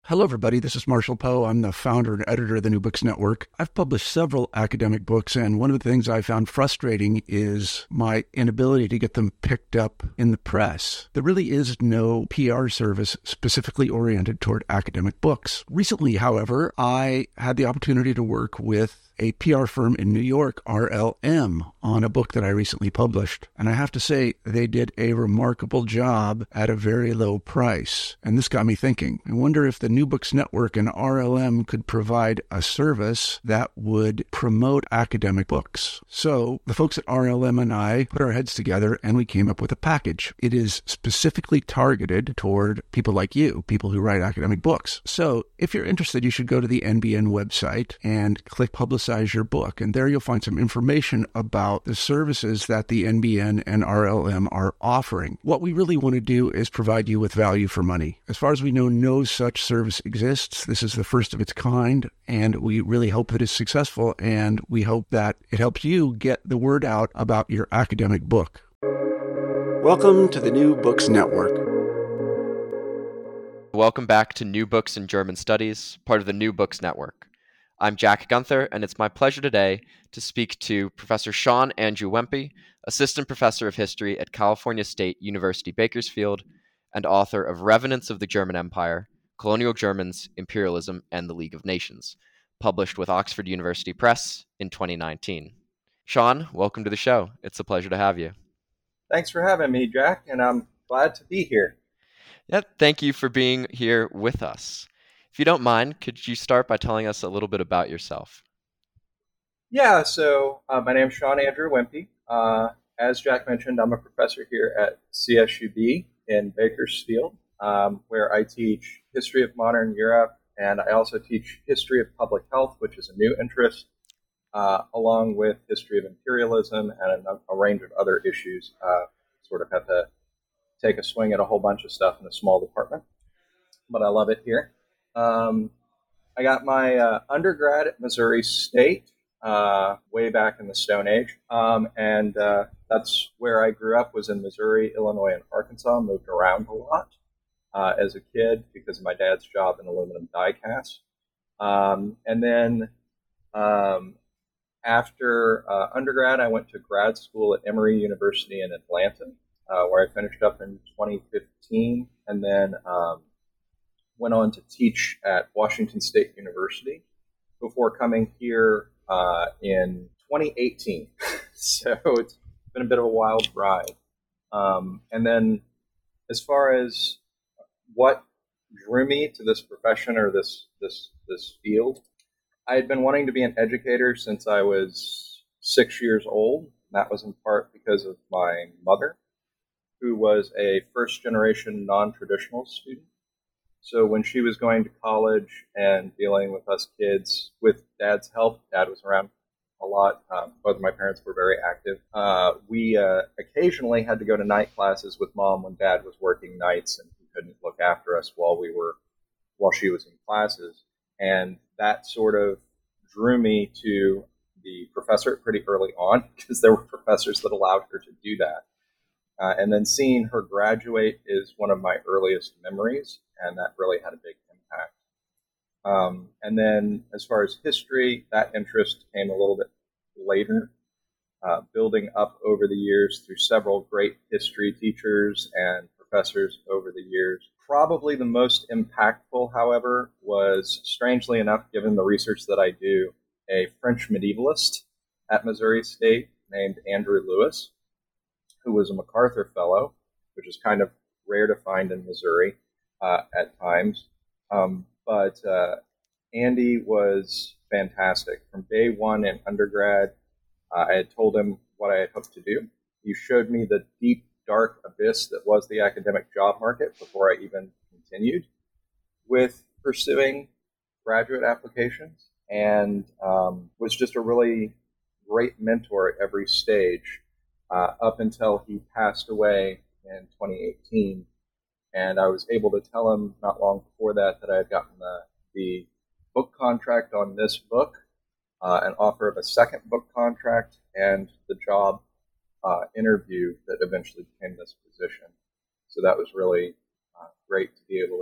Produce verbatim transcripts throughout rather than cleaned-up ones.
Hello, everybody. This is Marshall Poe. I'm the founder and editor of the New Books Network. I've published several academic books, and one of the things I found frustrating is my inability to get them picked up in the press. There really is no P R service specifically oriented toward academic books. Recently, however, I had the opportunity to work with a P R firm in New York, R L M, on a book that I recently published. And I have to say, they did a remarkable job at a very low price. And this got me thinking. I wonder if the New Books Network and R L M could provide a service that would promote academic books. So the folks at R L M and I put our heads together and we came up with a package. It is specifically targeted toward people like you, people who write academic books. So if you're interested, you should go to the N B N website and click Publicize your book. And there you'll find some information about the services that the N B N and R L M are offering. What we really want to do is provide you with value for money. As far as we know, no such service exists. This is the first of its kind, and we really hope that it's successful, and we hope that it helps you get the word out about your academic book. Welcome to the New Books Network. Welcome back to New Books in German Studies, part of the New Books Network. I'm Jack Gunther, and it's my pleasure today to speak to Professor Sean Andrew Wempe, Assistant Professor of History at California State University, Bakersfield, and author of Revenants of the German Empire, Colonial Germans, Imperialism, and the League of Nations, published with Oxford University Press in twenty nineteen. Sean, welcome to the show. It's a pleasure to have you. Thanks for having me, Jack, and I'm glad to be here. Yeah, thank you for being here with us. If you don't mind, could you start by telling us a little bit about yourself? Yeah, so uh, my name is Sean Andrew Wempe. Uh, as Jack mentioned, I'm a professor here at C S U B in Bakersfield, um, where I teach history of modern Europe, and I also teach history of public health, which is a new interest, uh, along with history of imperialism and a, a range of other issues. Uh, sort of have to take a swing at a whole bunch of stuff in a small department, but I love it here. Um, I got my uh, undergrad at Missouri State uh, way back in the Stone Age, um, and uh, that's where I grew up, was in Missouri, Illinois, and Arkansas. Moved around a lot uh, as a kid because of my dad's job in aluminum die cast. Um, and then um, after uh, undergrad, I went to grad school at Emory University in Atlanta, uh, where I finished up in twenty fifteen, and then um, went on to teach at Washington State University before coming here uh, in twenty eighteen. So it's been a bit of a wild ride. Um, and then as far as what drew me to this profession or this, this, this field, I had been wanting to be an educator since I was six years old. That was in part because of my mother, who was a first-generation non-traditional student. So when she was going to college and dealing with us kids, with Dad's help, Dad was around a lot. Um, both of my parents were very active. Uh, we uh, occasionally had to go to night classes with Mom when Dad was working nights and he couldn't look after us while we were, while she was in classes. And that sort of drew me to the professor pretty early on because there were professors that allowed her to do that. Uh, and then seeing her graduate is one of my earliest memories, and that really had a big impact. Um, and then as far as history, that interest came a little bit later, uh, building up over the years through several great history teachers and professors over the years. Probably the most impactful, however, was, strangely enough, given the research that I do, a French medievalist at Missouri State named Andrew Lewis, who was a MacArthur Fellow, which is kind of rare to find in Missouri uh, at times. Um, but uh, Andy was fantastic. From day one in undergrad, uh, I had told him what I had hoped to do. He showed me the deep, dark abyss that was the academic job market before I even continued with pursuing graduate applications, and um, was just a really great mentor at every stage. Uh, up until he passed away in twenty eighteen. And I was able to tell him not long before that that I had gotten the, the book contract on this book, uh, an offer of a second book contract, and the job uh, interview that eventually became this position. So that was really uh, great to be able to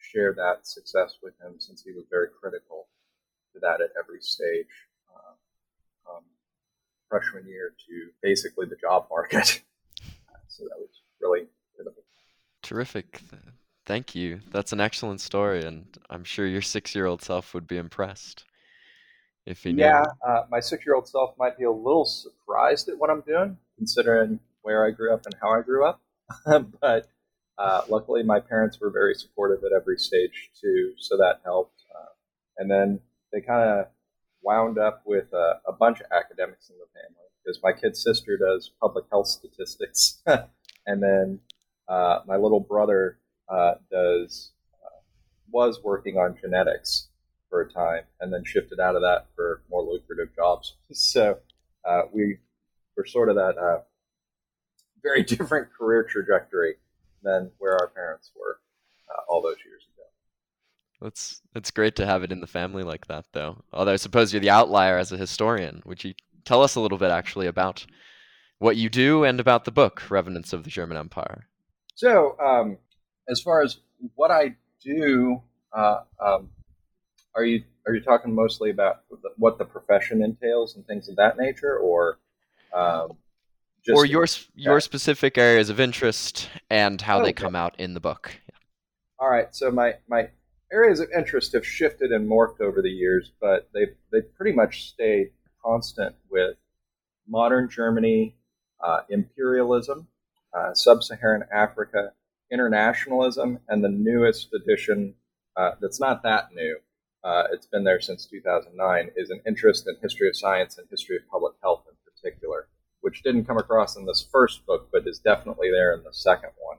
share that success with him since he was very critical to that at every stage, uh, um, freshman year to basically the job market. So that was really critical. Terrific. Thank you. That's an excellent story, and I'm sure your six-year-old self would be impressed if he knew. Yeah, uh, my six-year-old self might be a little surprised at what I'm doing, considering where I grew up and how I grew up. But uh, luckily, my parents were very supportive at every stage too, so that helped. Uh, and then they kind of wound up with a, a bunch of academics in the family, because my kid sister does public health statistics, and then uh, my little brother uh, does uh, was working on genetics for a time, and then shifted out of that for more lucrative jobs. So uh, we were sort of that uh, very different career trajectory than where our parents were uh, all those years ago. That's it's great to have it in the family like that, though. Although I suppose you're the outlier as a historian. Would you tell us a little bit actually about what you do and about the book, Revenants of the German Empire? So um, as far as what I do, uh, um, are you are you talking mostly about the, what the profession entails and things of that nature, or um, just or your your specific areas of interest and how okay. they come out in the book? Yeah. All right. So my, my areas of interest have shifted and morphed over the years, but they they pretty much stayed constant with modern Germany, uh, imperialism, uh, sub-Saharan Africa, internationalism, and the newest edition uh, that's not that new. Uh, it's been there since two thousand nine, is an interest in history of science and history of public health in particular, which didn't come across in this first book, but is definitely there in the second one,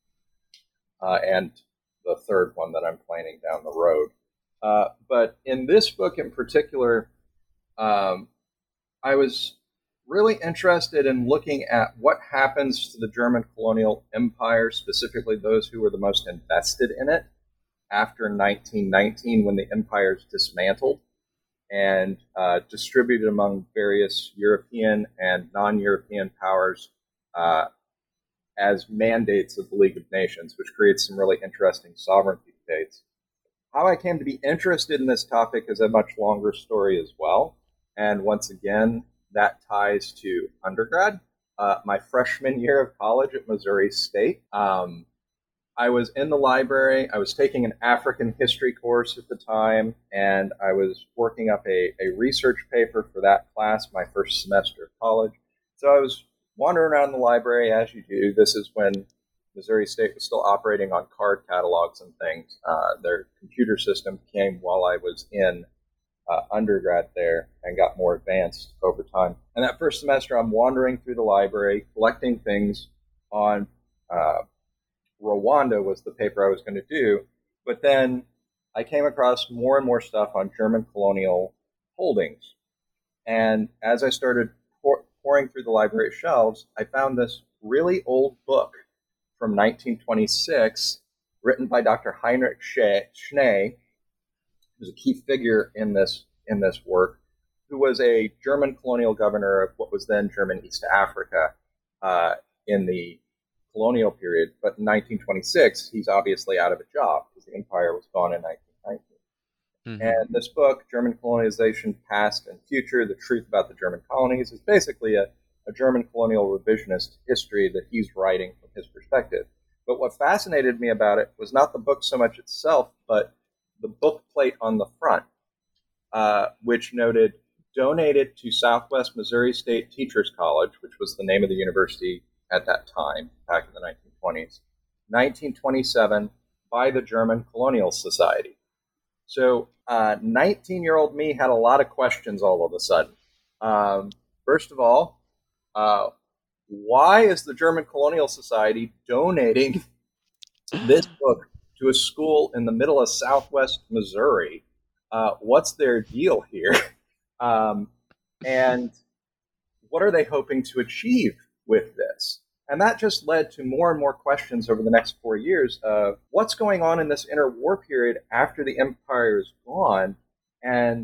uh, and the third one that I'm planning down the road. Uh, but in this book in particular, um, I was really interested in looking at what happens to the German colonial empire, specifically those who were the most invested in it, after nineteen nineteen, when the empire is dismantled and uh, distributed among various European and non-European powers uh, as mandates of the League of Nations, which creates some really interesting sovereignty debates. How I came to be interested in this topic is a much longer story as well. And once again, that ties to undergrad. Uh, my freshman year of college at Missouri State, um, I was in the library. I was taking an African history course at the time, and I was working up a, a research paper for that class my first semester of college. So I was wandering around the library, as you do. This is when Missouri State was still operating on card catalogs and things. Uh, their computer system came while I was in uh, undergrad there and got more advanced over time. And that first semester, I'm wandering through the library, collecting things on uh, Rwanda was the paper I was going to do. But then I came across more and more stuff on German colonial holdings. And as I started pour, pouring through the library shelves, I found this really old book from nineteen twenty-six, written by Doctor Heinrich Schnee, who's a key figure in this in this work, who was a German colonial governor of what was then German East Africa uh, in the colonial period. But in nineteen twenty-six, he's obviously out of a job because the empire was gone in nineteen nineteen. Mm-hmm. And this book, German Colonization, Past and Future, The Truth About the German Colonies, is basically a, a German colonial revisionist history that he's writing from his perspective. But what fascinated me about it was not the book so much itself, but the book plate on the front, uh, which noted, donated to Southwest Missouri State Teachers College, which was the name of the university at that time, back in the nineteen twenties, nineteen twenty-seven, by the German Colonial Society. So uh, nineteen-year-old me had a lot of questions all of a sudden. Um, first of all, uh, why is the German Colonial Society donating this book to a school in the middle of Southwest Missouri? Uh, what's their deal here? Um, and what are they hoping to achieve with this? And that just led to more and more questions over the next four years of what's going on in this interwar period after the empire is gone, and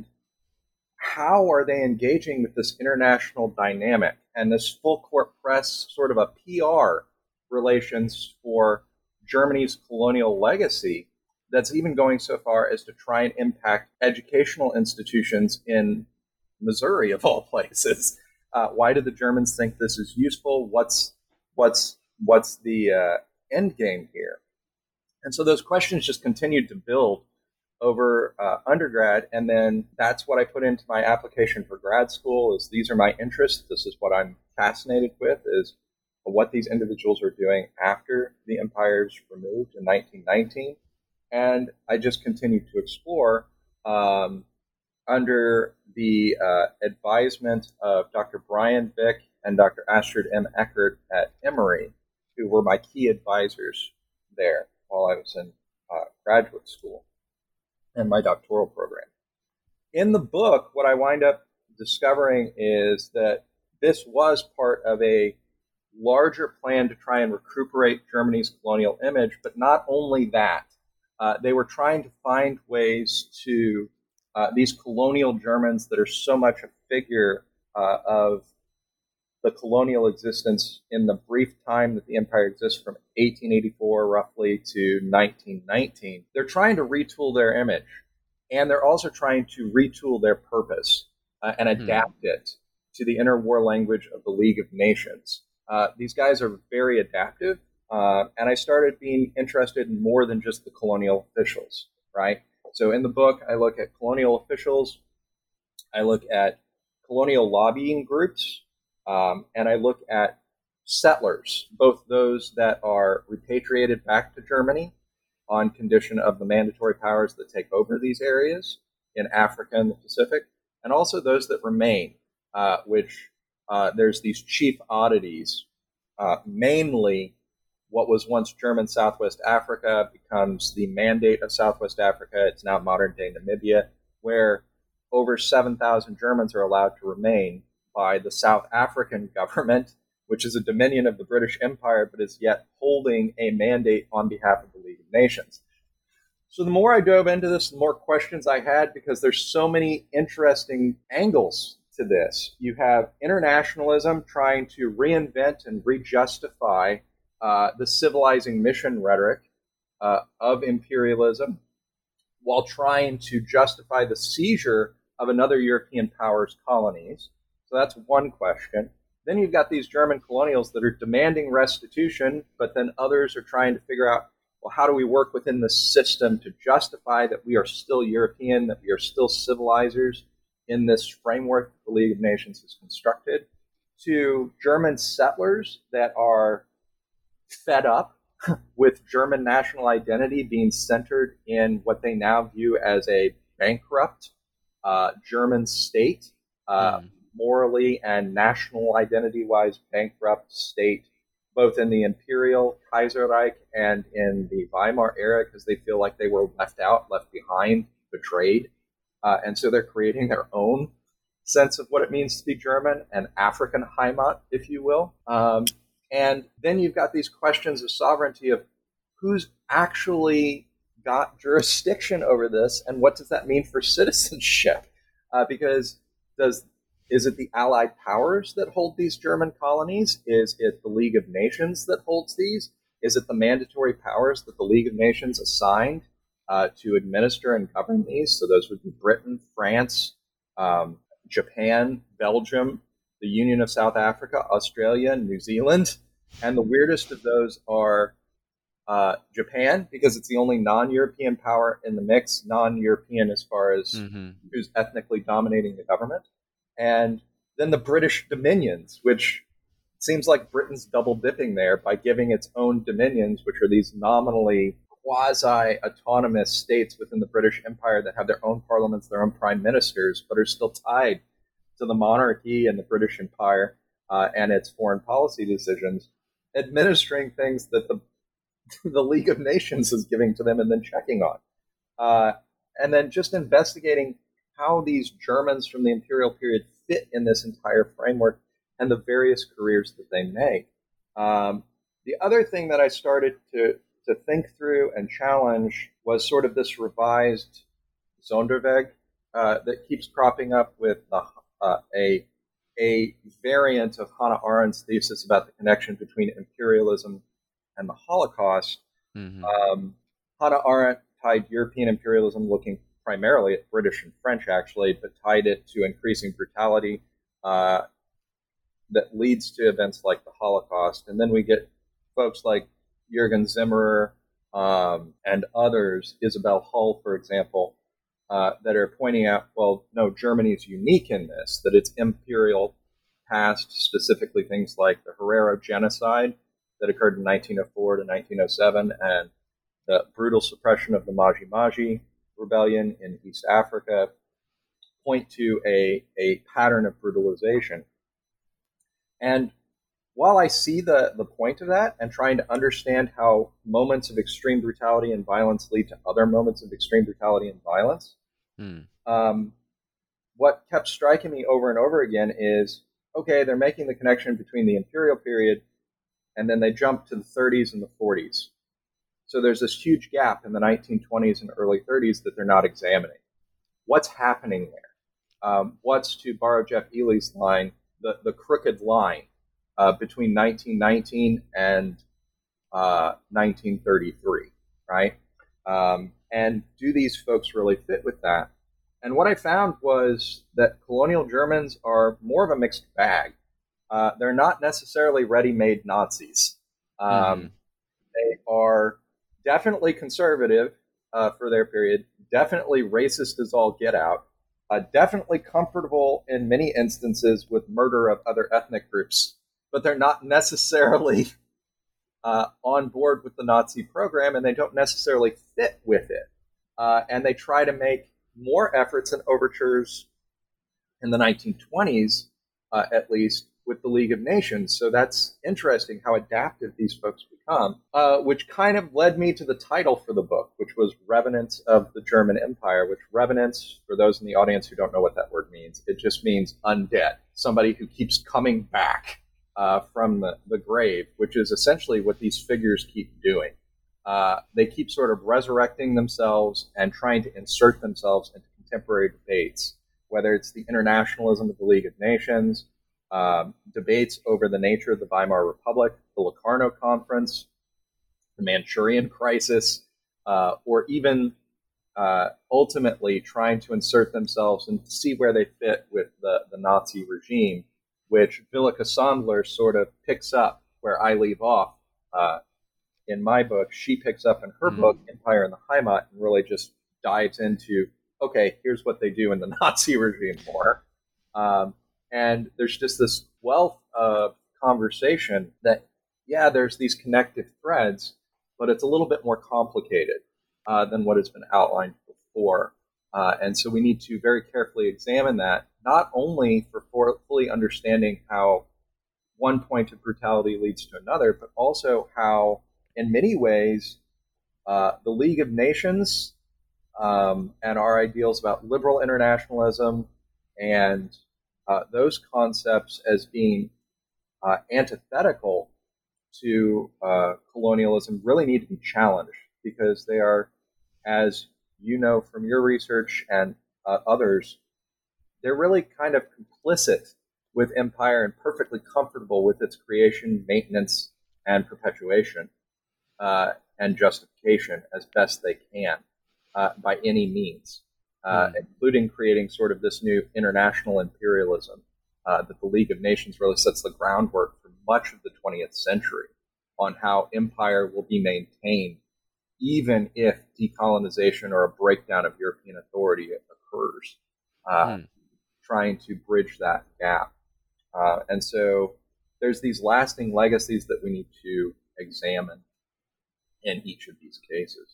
how are they engaging with this international dynamic and this full court press sort of a P R relations for Germany's colonial legacy that's even going so far as to try and impact educational institutions in Missouri, of all places. Uh, why do the Germans think this is useful? What's what's what's the uh, end game here? And so those questions just continued to build over uh, undergrad, and then that's what I put into my application for grad school. Is these are my interests. This is what I'm fascinated with. Is what these individuals are doing after the empire's removed in nineteen nineteen, and I just continued to explore um, under the uh, advisement of Doctor Brian Vick and Doctor Astrid M. Eckert at Emory, who were my key advisors there while I was in uh, graduate school and my doctoral program. In the book, what I wind up discovering is that this was part of a larger plan to try and recuperate Germany's colonial image, but not only that, uh, they were trying to find ways to, uh, these colonial Germans that are so much a figure uh, of the colonial existence in the brief time that the empire exists from eighteen eighty-four roughly to nineteen nineteen, they're trying to retool their image. And they're also trying to retool their purpose uh, and adapt hmm. it to the interwar language of the League of Nations. Uh, these guys are very adaptive. Uh, and I started being interested in more than just the colonial officials, right? So in the book, I look at colonial officials, I look at colonial lobbying groups, um, and I look at settlers, both those that are repatriated back to Germany on condition of the mandatory powers that take over these areas in Africa and the Pacific, and also those that remain, uh, which uh, there's these chief oddities, uh, mainly what was once German Southwest Africa becomes the Mandate of Southwest Africa. It's now modern-day Namibia, where over seven thousand Germans are allowed to remain by the South African government, which is a dominion of the British Empire, but is yet holding a mandate on behalf of the League of Nations. So the more I dove into this, the more questions I had, because there's so many interesting angles to this. You have internationalism trying to reinvent and re-justify uh, the civilizing mission rhetoric uh, of imperialism, while trying to justify the seizure of another European power's colonies. So that's one question. Then you've got these German colonials that are demanding restitution, but then others are trying to figure out, well, how do we work within the system to justify that we are still European, that we are still civilizers in this framework that the League of Nations has constructed, to German settlers that are fed up with German national identity being centered in what they now view as a bankrupt uh, German state, uh, mm. morally and national identity-wise bankrupt state, both in the Imperial Kaiserreich and in the Weimar era, because they feel like they were left out, left behind, betrayed. Uh, and so they're creating their own sense of what it means to be German, an African Heimat, if you will. Um, and then you've got these questions of sovereignty of who's actually got jurisdiction over this, and what does that mean for citizenship? Uh, because does is it the Allied powers that hold these German colonies? Is it the League of Nations that holds these? Is it the mandatory powers that the League of Nations assigned uh, to administer and govern these? So those would be Britain, France, um, Japan, Belgium, the Union of South Africa, Australia, New Zealand. And the weirdest of those are uh, Japan, because it's the only non-European power in the mix, non-European as far as mm-hmm. who's ethnically dominating the government. And then the British dominions, which seems like Britain's double dipping there by giving its own dominions, which are these nominally quasi-autonomous states within the British Empire that have their own parliaments, their own prime ministers, but are still tied to the monarchy and the British Empire uh, and its foreign policy decisions, administering things that the the League of Nations is giving to them and then checking on. Uh, and then just investigating how these Germans from the imperial period fit in this entire framework and the various careers that they make. Um, the other thing that I started to, to think through and challenge was sort of this revised Sonderweg uh, that keeps cropping up with the, uh, a, a variant of Hannah Arendt's thesis about the connection between imperialism and the Holocaust. Mm-hmm. Um, Hannah Arendt tied European imperialism, looking primarily at British and French, actually, but tied it to increasing brutality uh, that leads to events like the Holocaust. And then we get folks like Jürgen Zimmerer um, and others, Isabel Hull, for example, uh, that are pointing out, well, no, Germany is unique in this, that its imperial past, specifically things like the Herero genocide that occurred in nineteen oh four to nineteen oh seven, and the brutal suppression of the Maji Maji rebellion in East Africa, point to a, a pattern of brutalization. And while I see the, the point of that and trying to understand how moments of extreme brutality and violence lead to other moments of extreme brutality and violence, hmm. um, what kept striking me over and over again is, okay, they're making the connection between the imperial period and then they jump to the thirties and the forties. So there's this huge gap in the nineteen twenties and early thirties that they're not examining. What's happening there? Um, what's, to borrow Jeff Ely's line, the, the crooked line uh, between nineteen nineteen and uh, nineteen thirty-three, right? Um, and do these folks really fit with that? And what I found was that colonial Germans are more of a mixed bag. Uh, they're not necessarily ready-made Nazis. Um, mm. They are definitely conservative uh, for their period, definitely racist as all get out, uh, definitely comfortable in many instances with murder of other ethnic groups, but they're not necessarily uh, on board with the Nazi program, and they don't necessarily fit with it. Uh, and they try to make more efforts and overtures in the nineteen twenties, uh, at least, with the League of Nations. So that's interesting how adaptive these folks become, uh, which kind of led me to the title for the book, which was Revenants of the German Empire, which revenants, for those in the audience who don't know what that word means, it just means undead, somebody who keeps coming back uh, from the, the grave, which is essentially what these figures keep doing. Uh, they keep sort of resurrecting themselves and trying to insert themselves into contemporary debates, whether it's the internationalism of the League of Nations, Um, debates over the nature of the Weimar Republic, the Locarno Conference, the Manchurian Crisis, uh, or even uh, ultimately trying to insert themselves and see where they fit with the, the Nazi regime, which Villeke Sandler sort of picks up where I leave off uh, in my book. She picks up in her mm-hmm. book, Empire in the Heimat, and really just dives into, okay, here's what they do in the Nazi regime more. Um, And there's just this wealth of conversation that, yeah, there's these connective threads, but it's a little bit more complicated uh, than what has been outlined before. Uh, and so we need to very carefully examine that, not only for, for fully understanding how one point of brutality leads to another, but also how, in many ways, uh, the League of Nations um, and our ideals about liberal internationalism and Uh, those concepts as being uh, antithetical to uh, colonialism really need to be challenged, because they are, as you know from your research and uh, others, they're really kind of complicit with empire and perfectly comfortable with its creation, maintenance, and perpetuation uh, and justification as best they can uh, by any means. Uh, mm. including creating sort of this new international imperialism uh, that the League of Nations really sets the groundwork for much of the twentieth century on how empire will be maintained, even if decolonization or a breakdown of European authority occurs, uh, mm. trying to bridge that gap. Uh, and so there's these lasting legacies that we need to examine in each of these cases.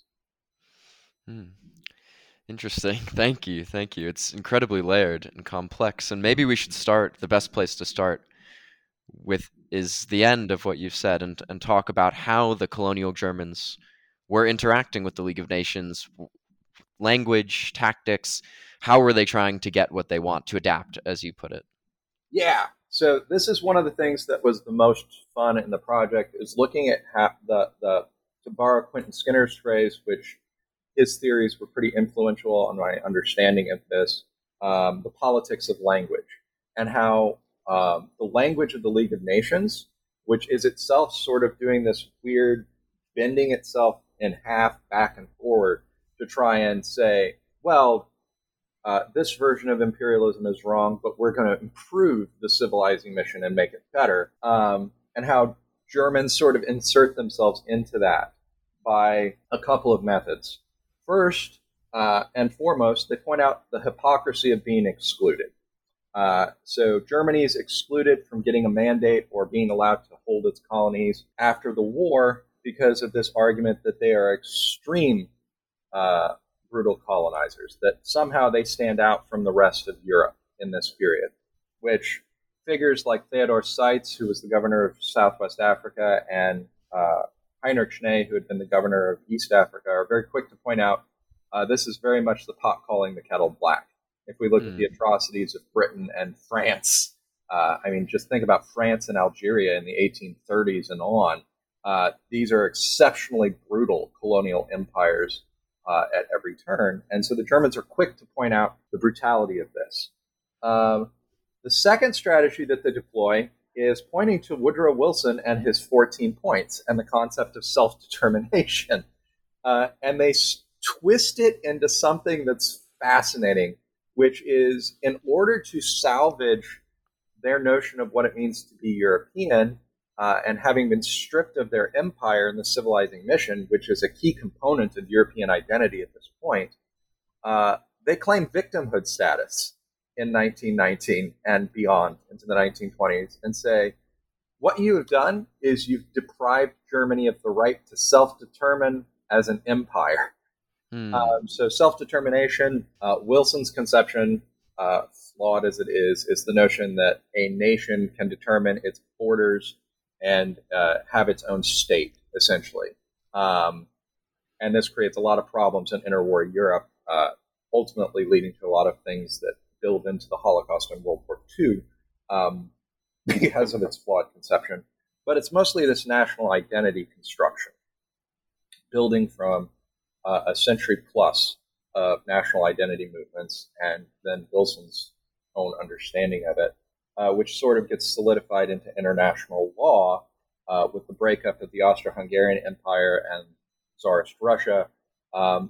Mm. Interesting. Thank you. Thank you. It's incredibly layered and complex. And maybe we should start, the best place to start with is the end of what you've said, and, and talk about how the colonial Germans were interacting with the League of Nations, language, tactics. How were they trying to get what they want, to adapt, as you put it? Yeah. So this is one of the things that was the most fun in the project, is looking at how the, the to borrow Quentin Skinner's phrase, which his theories were pretty influential on my understanding of this, um, the politics of language, and how um, the language of the League of Nations, which is itself sort of doing this weird bending itself in half back and forward, to try and say, well, uh, this version of imperialism is wrong, but we're going to improve the civilizing mission and make it better. Um, and how Germans sort of insert themselves into that by a couple of methods. First uh, and foremost, they point out the hypocrisy of being excluded. Uh, so Germany is excluded from getting a mandate or being allowed to hold its colonies after the war because of this argument that they are extreme uh, brutal colonizers, that somehow they stand out from the rest of Europe in this period, which figures like Theodor Seitz, who was the governor of Southwest Africa, and uh, Heinrich Schnee, who had been the governor of East Africa, are very quick to point out uh, this is very much the pot calling the kettle black. If we look mm. at the atrocities of Britain and France, uh, I mean, just think about France and Algeria in the eighteen thirties and on. Uh, these are exceptionally brutal colonial empires uh, at every turn. And so the Germans are quick to point out the brutality of this. Um, the second strategy that they deploy is pointing to Woodrow Wilson and his fourteen points and the concept of self-determination. Uh, and they s- twist it into something that's fascinating, which is in order to salvage their notion of what it means to be European, uh, and having been stripped of their empire and the civilizing mission, which is a key component of European identity at this point, uh, they claim victimhood status in nineteen nineteen and beyond into the nineteen twenties and say, what you have done is you've deprived Germany of the right to self-determine as an empire. Hmm. Um, so self-determination, uh, Wilson's conception, uh, flawed as it is, is the notion that a nation can determine its borders and uh, have its own state, essentially. Um, and this creates a lot of problems in interwar Europe, uh, ultimately leading to a lot of things that build into the Holocaust and World War Two um, because of its flawed conception. But it's mostly this national identity construction, building from uh, a century plus of national identity movements and then Wilson's own understanding of it, uh, which sort of gets solidified into international law uh, with the breakup of the Austro-Hungarian Empire and Tsarist Russia, um,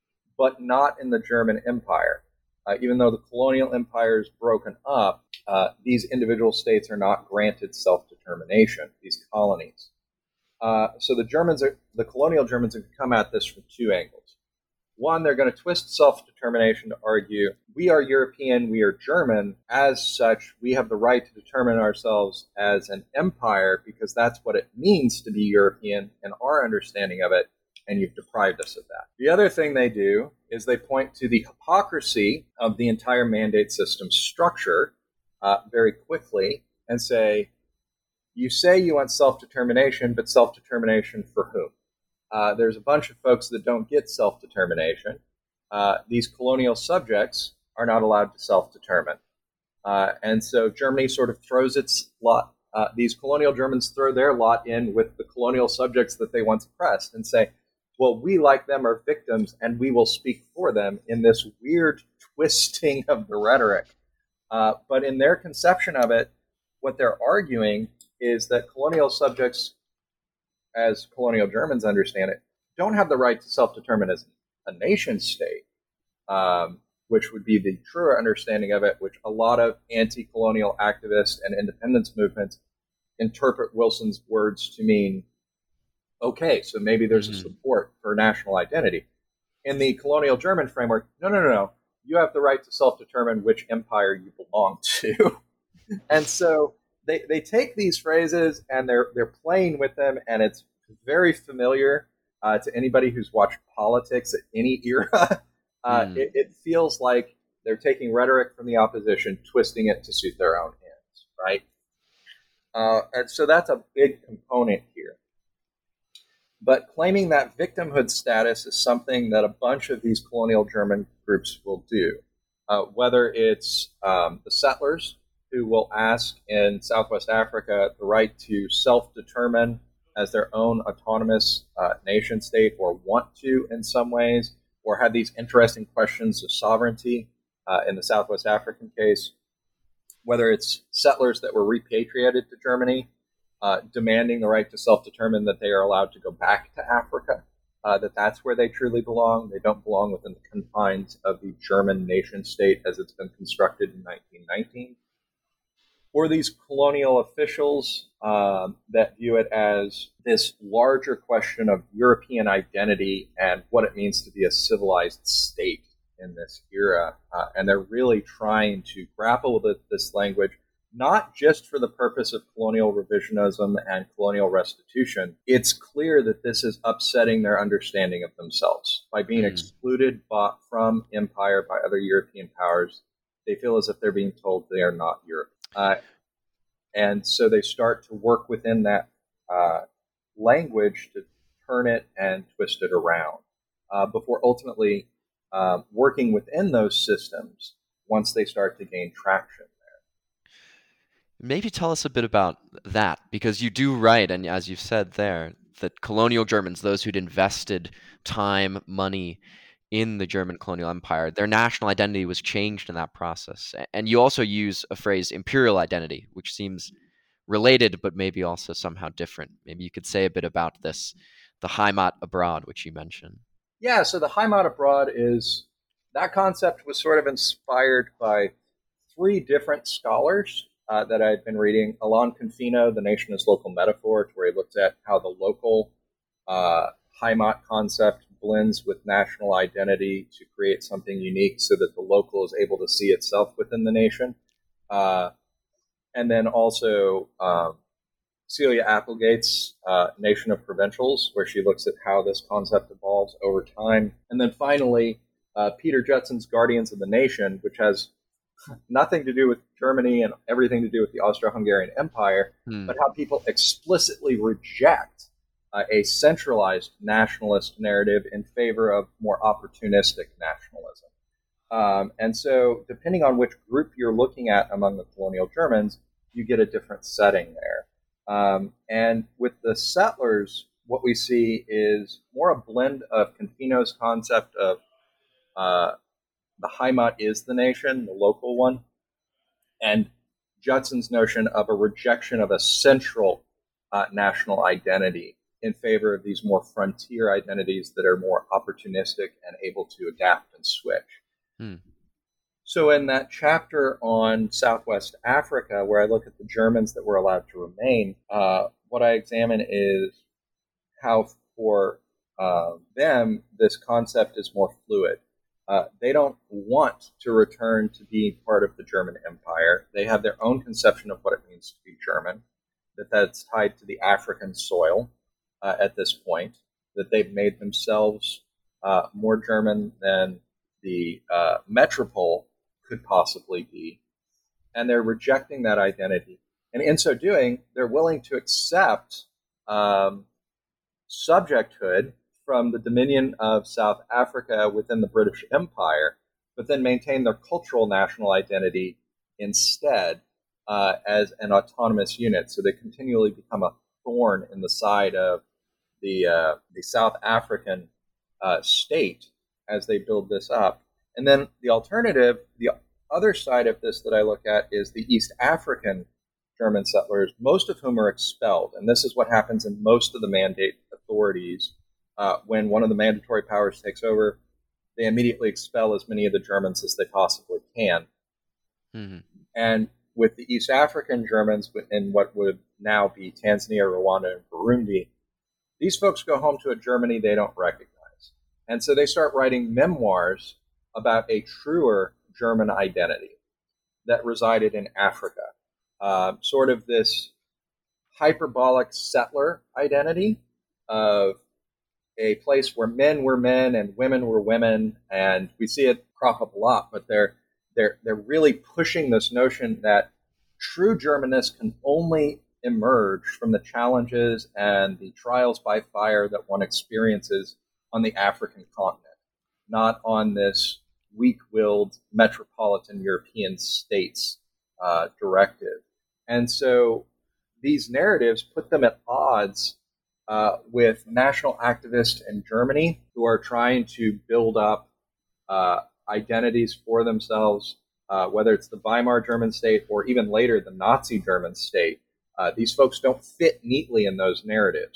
but not in the German Empire. Uh, even though the colonial empire is broken up, uh, these individual states are not granted self-determination, these colonies. Uh, so the Germans, are, the colonial Germans have come at this from two angles. One, they're going to twist self-determination to argue, we are European, we are German. As such, we have the right to determine ourselves as an empire because that's what it means to be European in our understanding of it, and you've deprived us of that. The other thing they do is they point to the hypocrisy of the entire mandate system structure uh, very quickly and say, you say you want self-determination, but self-determination for whom? Uh, there's a bunch of folks that don't get self-determination. Uh, these colonial subjects are not allowed to self-determine. Uh, and so Germany sort of throws its lot. Uh, these colonial Germans throw their lot in with the colonial subjects that they once oppressed and say, well, we, like them, are victims, and we will speak for them in this weird twisting of the rhetoric. Uh, but in their conception of it, what they're arguing is that colonial subjects, as colonial Germans understand it, don't have the right to self-determine as a nation state, um, which would be the truer understanding of it, which a lot of anti-colonial activists and independence movements interpret Wilson's words to mean, okay, so maybe there's mm-hmm. a support for national identity. In the colonial German framework, no, no, no, no. You have the right to self-determine which empire you belong to. And so they, they take these phrases and they're they're playing with them, and it's very familiar uh, to anybody who's watched politics at any era. Uh, mm. it, it feels like they're taking rhetoric from the opposition, twisting it to suit their own ends, right? Uh, and so that's a big component here. But claiming that victimhood status is something that a bunch of these colonial German groups will do, uh, whether it's um, the settlers who will ask in Southwest Africa the right to self-determine as their own autonomous uh, nation state, or want to in some ways, or have these interesting questions of sovereignty uh, in the Southwest African case, whether it's settlers that were repatriated to Germany, uh, demanding the right to self-determine that they are allowed to go back to Africa, uh, that that's where they truly belong. They don't belong within the confines of the German nation state as it's been constructed in nineteen nineteen. Or these colonial officials um, that view it as this larger question of European identity and what it means to be a civilized state in this era. Uh, and they're really trying to grapple with this language, not just for the purpose of colonial revisionism and colonial restitution. It's clear that this is upsetting their understanding of themselves. By being mm. excluded by, from empire by other European powers, they feel as if they're being told they are not Europe. Uh, and so they start to work within that uh, language to turn it and twist it around uh, before ultimately uh, working within those systems once they start to gain traction there. Maybe tell us a bit about that, because you do write, and as you've said there, that colonial Germans, those who'd invested time, money in the German colonial empire, their national identity was changed in that process. And you also use a phrase, imperial identity, which seems related, but maybe also somehow different. Maybe you could say a bit about this, the Heimat abroad, which you mentioned. Yeah, so the Heimat abroad is, that concept was sort of inspired by three different scholars uh, that I had been reading. Alain Confino, The Nation as Local Metaphor, where he looks at how the local uh, Heimat concept blends with national identity to create something unique so that the local is able to see itself within the nation. Uh, and then also um, Celia Applegate's uh, Nation of Provincials, where she looks at how this concept evolves over time. And then finally, uh, Peter Judson's Guardians of the Nation, which has nothing to do with Germany and everything to do with the Austro-Hungarian Empire, hmm. but how people explicitly reject Uh, a centralized nationalist narrative in favor of more opportunistic nationalism. Um, and so, depending on which group you're looking at among the colonial Germans, you get a different setting there. Um, and with the settlers, what we see is more a blend of Confino's concept of uh, the Heimat is the nation, the local one, and Judson's notion of a rejection of a central uh, national identity in favor of these more frontier identities that are more opportunistic and able to adapt and switch. Hmm. So in that chapter on Southwest Africa, where I look at the Germans that were allowed to remain, uh, what I examine is how for uh, them this concept is more fluid. Uh, they don't want to return to be part of the German Empire. They have their own conception of what it means to be German, that that's tied to the African soil. Uh, at this point, that they've made themselves uh, more German than the uh, metropole could possibly be, and they're rejecting that identity. And in so doing, they're willing to accept um, subjecthood from the Dominion of South Africa within the British Empire, but then maintain their cultural national identity instead uh, as an autonomous unit. So they continually become a thorn in the side of the uh, the South African uh, state as they build this up. And then the alternative, the other side of this that I look at is the East African German settlers, most of whom are expelled. And this is what happens in most of the mandate authorities. Uh, when one of the mandatory powers takes over, they immediately expel as many of the Germans as they possibly can. Mm-hmm. And with the East African Germans in what would now be Tanzania, Rwanda, and Burundi, these folks go home to a Germany they don't recognize. And so they start writing memoirs about a truer German identity that resided in Africa. Uh, sort of this hyperbolic settler identity of a place where men were men and women were women. And we see it crop up a lot, but they're, they're, they're really pushing this notion that true Germanness can only emerge from the challenges and the trials by fire that one experiences on the African continent, not on this weak-willed metropolitan European states uh, directive. And so these narratives put them at odds uh, with national activists in Germany who are trying to build up uh, identities for themselves, uh, whether it's the Weimar German state or even later the Nazi German state. Uh, these folks don't fit neatly in those narratives.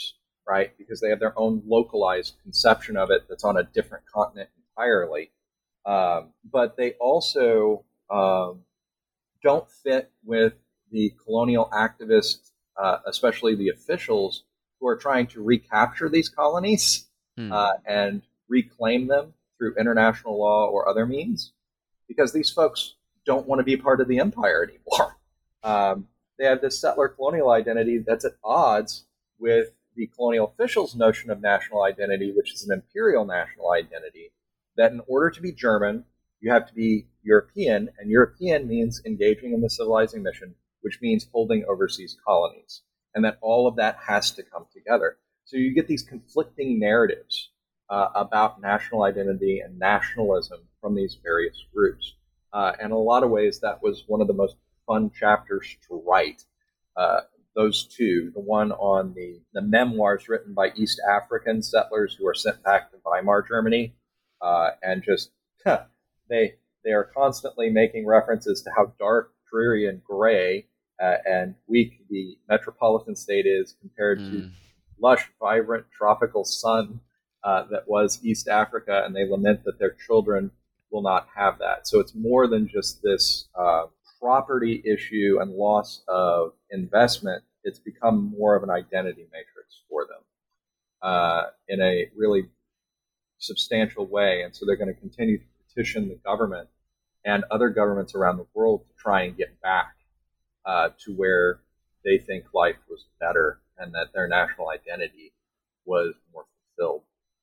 right? Because they have their own localized conception of it that's on a different continent entirely. Um, but they also um, don't fit with the colonial activists, uh, especially the officials who are trying to recapture these colonies Hmm. uh, and reclaim them through international law or other means, because these folks don't want to be part of the empire anymore. Um, they have this settler colonial identity that's at odds with the colonial officials' notion of national identity, which is an imperial national identity, that in order to be German, you have to be European, and European means engaging in the civilizing mission, which means holding overseas colonies, and that all of that has to come together. So you get these conflicting narratives uh, about national identity and nationalism from these various groups. Uh, and in a lot of ways, that was one of the most fun chapters to write. Uh, those two, the one on the, the memoirs written by East African settlers who are sent back to Weimar, Germany, uh, and just huh, they they are constantly making references to how dark, dreary, and gray uh, and weak the metropolitan state is compared Mm. to lush, vibrant, tropical sun uh, that was East Africa, and they lament that their children will not have that. So it's more than just this uh, property issue and loss of investment. It's become more of an identity matrix for them uh, in a really substantial way. And so they're going to continue to petition the government and other governments around the world to try and get back uh, to where they think life was better and that their national identity was more fulfilled.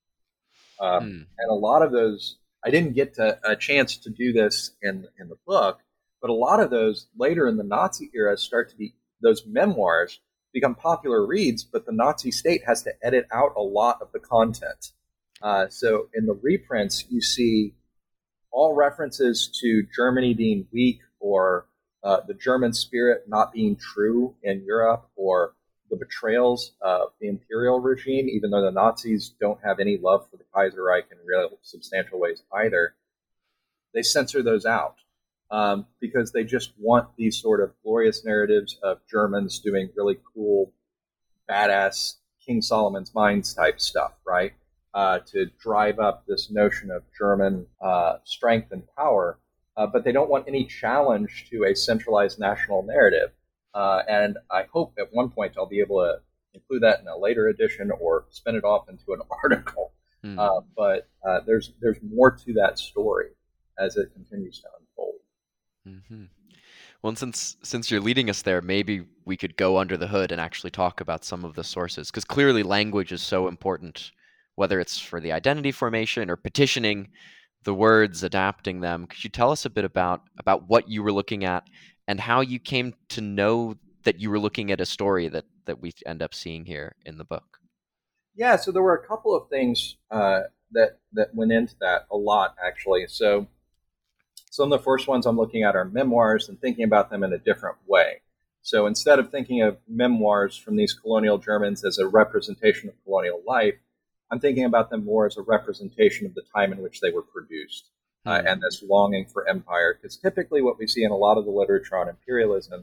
Um, Hmm. And a lot of those, I didn't get to, a chance to do this in in the book, but a lot of those later in the Nazi era start to be, those memoirs become popular reads, but the Nazi state has to edit out a lot of the content. Uh, so in the reprints, you see all references to Germany being weak or uh, the German spirit not being true in Europe, or the betrayals of the imperial regime, even though the Nazis don't have any love for the Kaiserreich in real substantial ways either. They censor those out um, because they just want these sort of glorious narratives of Germans doing really cool, badass King Solomon's Mines type stuff, right? Uh, to drive up this notion of German uh, strength and power, uh, but they don't want any challenge to a centralized national narrative. Uh, and I hope at one point I'll be able to include that in a later edition or spin it off into an article. Hmm. Uh, but uh, there's there's more to that story as it continues to unfold. Mm-hmm. Well, and since since you're leading us there, maybe we could go under the hood and actually talk about some of the sources, because clearly language is so important, whether it's for the identity formation or petitioning the words, adapting them. Could you tell us a bit about about what you were looking at and how you came to know that you were looking at a story that that we end up seeing here in the book? Yeah, so there were a couple of things uh, that that went into that, a lot actually. So some of the first ones I'm looking at are memoirs and thinking about them in a different way. So instead of thinking of memoirs from these colonial Germans as a representation of colonial life, I'm thinking about them more as a representation of the time in which they were produced uh, Hmm. and this longing for empire. Because typically what we see in a lot of the literature on imperialism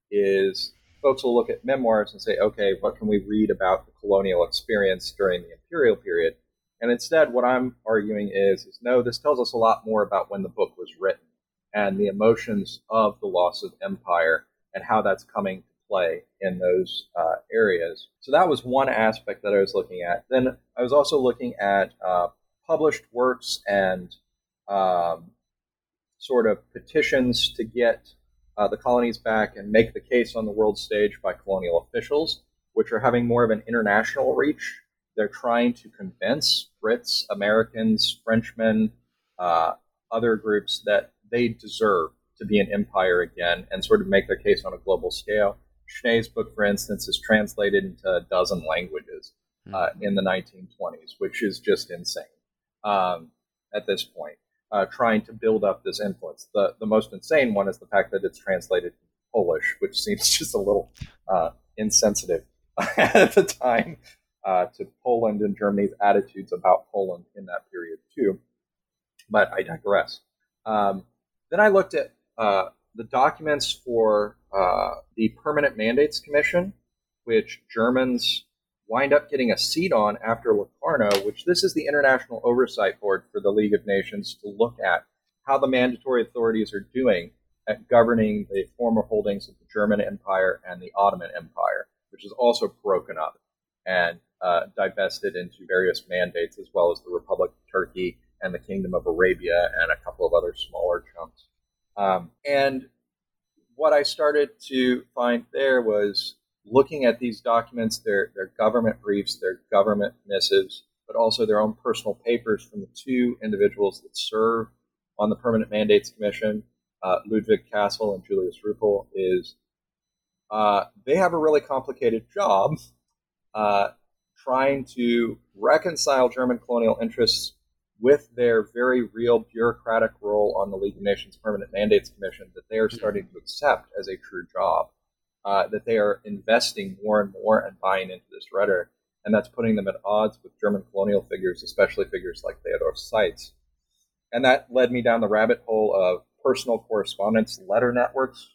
is folks will look at memoirs and say, okay, what can we read about the colonial experience during the imperial period? And instead, what I'm arguing is, is no, this tells us a lot more about when the book was written and the emotions of the loss of empire and how that's coming to play in those uh, areas. So that was one aspect that I was looking at. Then I was also looking at uh, published works and um, sort of petitions to get uh, the colonies back and make the case on the world stage by colonial officials, which are having more of an international reach. They're trying to convince Brits, Americans, Frenchmen, uh, other groups that they deserve to be an empire again and sort of make their case on a global scale. Schney's book, for instance, is translated into a dozen languages uh, in the nineteen twenties, which is just insane um, at this point, uh, trying to build up this influence. The, the most insane one is the fact that it's translated to Polish, which seems just a little uh, insensitive at the time uh, to Poland and Germany's attitudes about Poland in that period, too. But I digress. Um, then I looked at uh, the documents for uh, the Permanent Mandates Commission, which Germans wind up getting a seat on after Locarno, which this is the International Oversight Board for the League of Nations to look at how the mandatory authorities are doing at governing the former holdings of the German Empire and the Ottoman Empire, which is also broken up and uh, divested into various mandates, as well as the Republic of Turkey and the Kingdom of Arabia and a couple of other smaller chunks. Um, and what I started to find there was looking at these documents, their, their government briefs, their government missives, but also their own personal papers from the two individuals that serve on the Permanent Mandates Commission, uh, Ludwig Kassel and Julius Ruppel, is uh, they have a really complicated job uh, trying to reconcile German colonial interests with their very real bureaucratic role on the League of Nations Permanent Mandates Commission that they are starting to accept as a true job, uh, that they are investing more and more and buying into this rhetoric, and that's putting them at odds with German colonial figures, especially figures like Theodor Seitz. And that led me down the rabbit hole of personal correspondence, letter networks,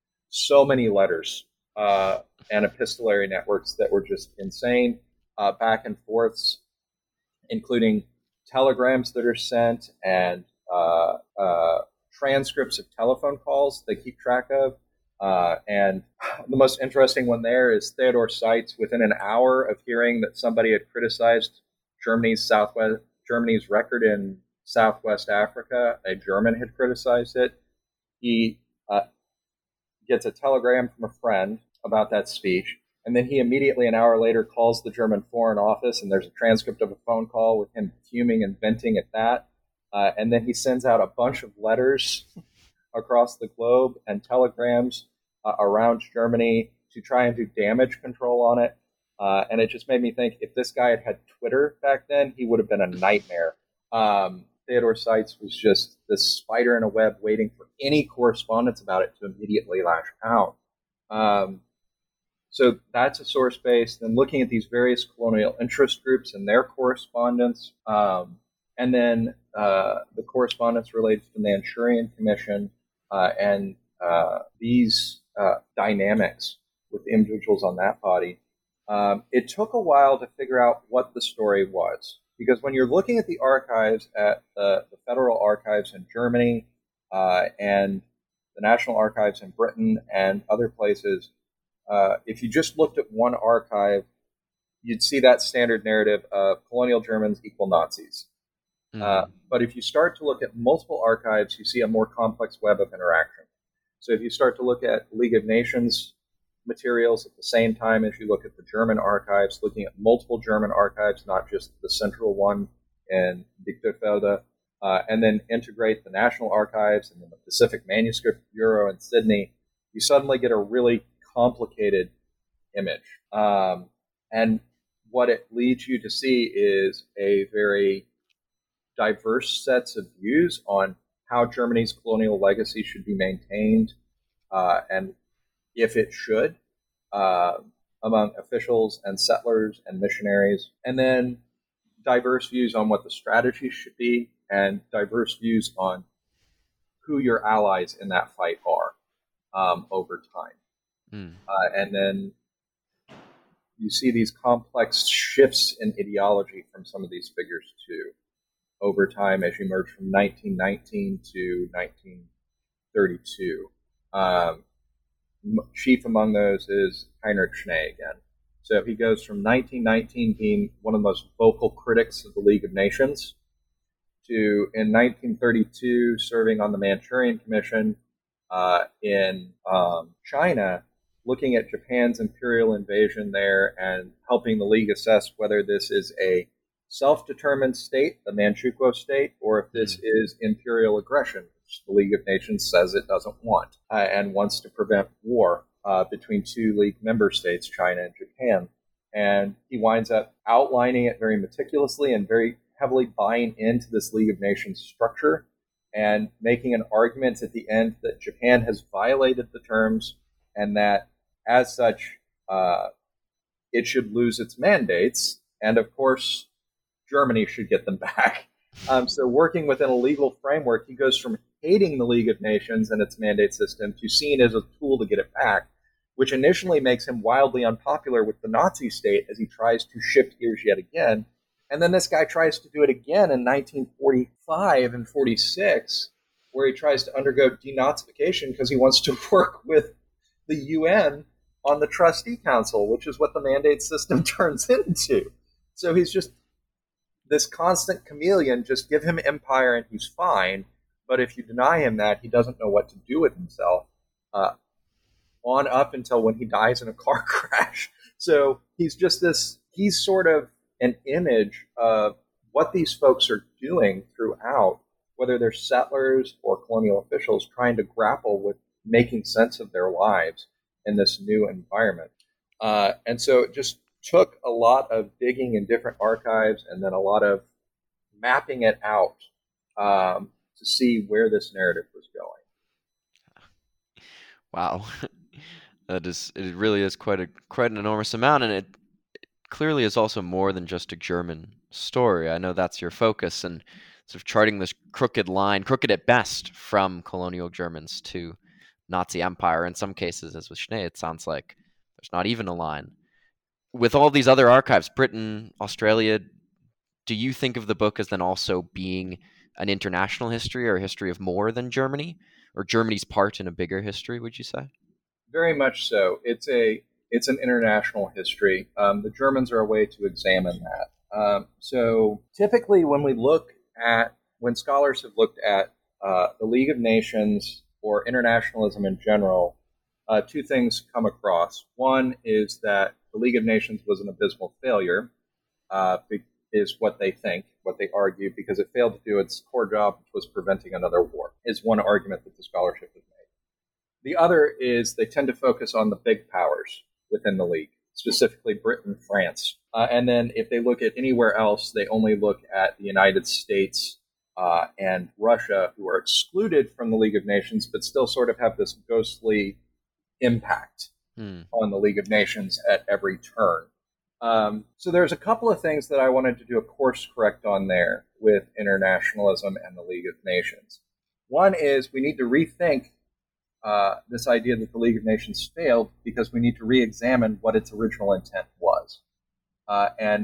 so many letters uh, and epistolary networks that were just insane, uh, back and forths, including telegrams that are sent and uh, uh, transcripts of telephone calls they keep track of. Uh, and the most interesting one there is Theodor Seitz, within an hour of hearing that somebody had criticized Germany's Southwest, Germany's record in Southwest Africa, a German had criticized it. He uh, gets a telegram from a friend about that speech, and then he immediately, an hour later, calls the German Foreign Office, and there's a transcript of a phone call with him fuming and venting at that. Uh, and then he sends out a bunch of letters across the globe and telegrams uh, around Germany to try and do damage control on it. Uh, and it just made me think, if this guy had had Twitter back then, he would have been a nightmare. Um, Theodor Seitz was just this spider in a web waiting for any correspondence about it to immediately lash out. Um, so that's a source base. Then looking at these various colonial interest groups and their correspondence, um, and then uh, the correspondence related to the Manchurian Commission uh, and uh, these uh, dynamics with individuals on that body. Um, it took a while to figure out what the story was. Because when you're looking at the archives at the, the Federal Archives in Germany uh, and the National Archives in Britain and other places, uh, if you just looked at one archive, you'd see that standard narrative of colonial Germans equal Nazis. Mm-hmm. Uh, but if you start to look at multiple archives, you see a more complex web of interaction. So if you start to look at League of Nations materials at the same time as you look at the German archives, looking at multiple German archives, not just the central one in Dichterfelde, uh, and then integrate the National Archives and then the Pacific Manuscript Bureau in Sydney, you suddenly get a really complicated image. Um, and what it leads you to see is a very diverse sets of views on how Germany's colonial legacy should be maintained uh, and if it should, uh, among officials and settlers and missionaries, and then diverse views on what the strategy should be, and diverse views on who your allies in that fight are um, over time. Mm. Uh, and then you see these complex shifts in ideology from some of these figures too, over time as you merge from nineteen nineteen to nineteen thirty-two. Um, Chief among those is Heinrich Schnee again. So he goes from nineteen nineteen being one of the most vocal critics of the League of Nations to, in nineteen thirty-two, serving on the Manchurian Commission uh, in um, China, looking at Japan's imperial invasion there and helping the League assess whether this is a self-determined state, the Manchukuo state, or if this mm-hmm. is imperial aggression, which the League of Nations says it doesn't want, uh, and wants to prevent war uh, between two League member states, China and Japan. And he winds up outlining it very meticulously and very heavily buying into this League of Nations structure and making an argument at the end that Japan has violated the terms and that, as such, uh, it should lose its mandates. And, of course, Germany should get them back. Um, so working within a legal framework, he goes from hating the League of Nations and its mandate system to seeing it as a tool to get it back, which initially makes him wildly unpopular with the Nazi state as he tries to shift gears yet again. And then this guy tries to do it again in nineteen forty-five and forty-six, where he tries to undergo denazification because he wants to work with the U N on the trustee council, which is what the mandate system turns into. So he's just this constant chameleon. Just give him empire and he's fine. But if you deny him that, he doesn't know what to do with himself uh, on up until when he dies in a car crash. So he's just this, he's sort of an image of what these folks are doing throughout, whether they're settlers or colonial officials trying to grapple with making sense of their lives in this new environment. Uh, and so it just took a lot of digging in different archives and then a lot of mapping it out um, to see where this narrative was going. Wow. That is, it really is quite a quite an enormous amount, and it clearly is also more than just a German story. I know that's your focus, and sort of charting this crooked line, crooked at best, from colonial Germans to Nazi empire. In some cases, as with Schnee, it sounds like there's not even a line. With all these other archives, Britain, Australia, do you think of the book as then also being an international history or a history of more than Germany, or Germany's part in a bigger history, would you say? Very much so. It's a it's an international history. Um, the Germans are a way to examine that. Um, so typically, when we look at when scholars have looked at uh, the League of Nations or internationalism in general, uh, two things come across. One is that the League of Nations was an abysmal failure, uh, is what they think, what they argue, because it failed to do its core job, which was preventing another war, is one argument that the scholarship has made. The other is they tend to focus on the big powers within the League, specifically Britain, France. Uh, and then if they look at anywhere else, they only look at the United States uh, and Russia, who are excluded from the League of Nations, but still sort of have this ghostly impact hmm. on the League of Nations at every turn. Um, so there's a couple of things that I wanted to do a course correct on there with internationalism and the League of Nations. One is we need to rethink uh, this idea that the League of Nations failed because we need to re-examine what its original intent was. Uh, and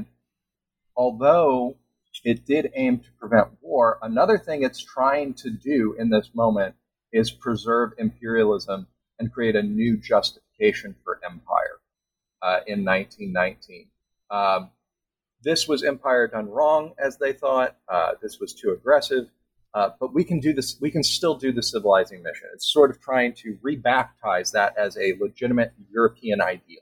although it did aim to prevent war, another thing it's trying to do in this moment is preserve imperialism and create a new justification for empire. Uh, in nineteen nineteen. Um, this was empire done wrong, as they thought. Uh, this was too aggressive. Uh, but we can do this. We can still do the civilizing mission. It's sort of trying to rebaptize that as a legitimate European ideal.